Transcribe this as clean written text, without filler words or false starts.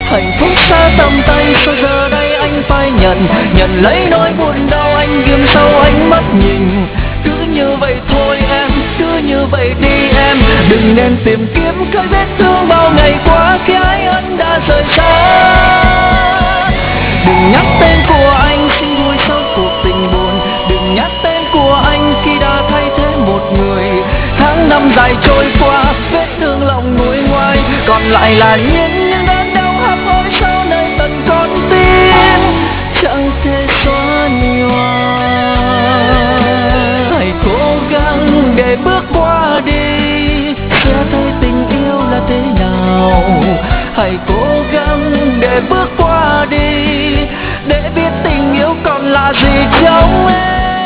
Hạnh phúc xa tầm tay, sao giờ đây anh phải nhận lấy nỗi buồn đau. Anh ghim sâu ánh mắt nhìn, cứ như vậy thôi em, cứ như vậy đi em. Đừng nên tìm kiếm cái vết thương bao ngày qua khi ai ân đã rời xa. Đừng nhắc tên của anh, xin vui sau cuộc tình buồn. Đừng nhắc tên của anh khi đã thay thế một người. Tháng năm dài trôi qua, vết thương lòng nguôi ngoai, còn lại là những đớn đau hấp hối sau nơi tận con tim chẳng thể xóa nhòa. Hãy cố gắng để bước qua đi, sẽ thấy tình yêu là thế nào. Hãy cố gắng để bước qua đi, để biết tình yêu còn là gì trong em.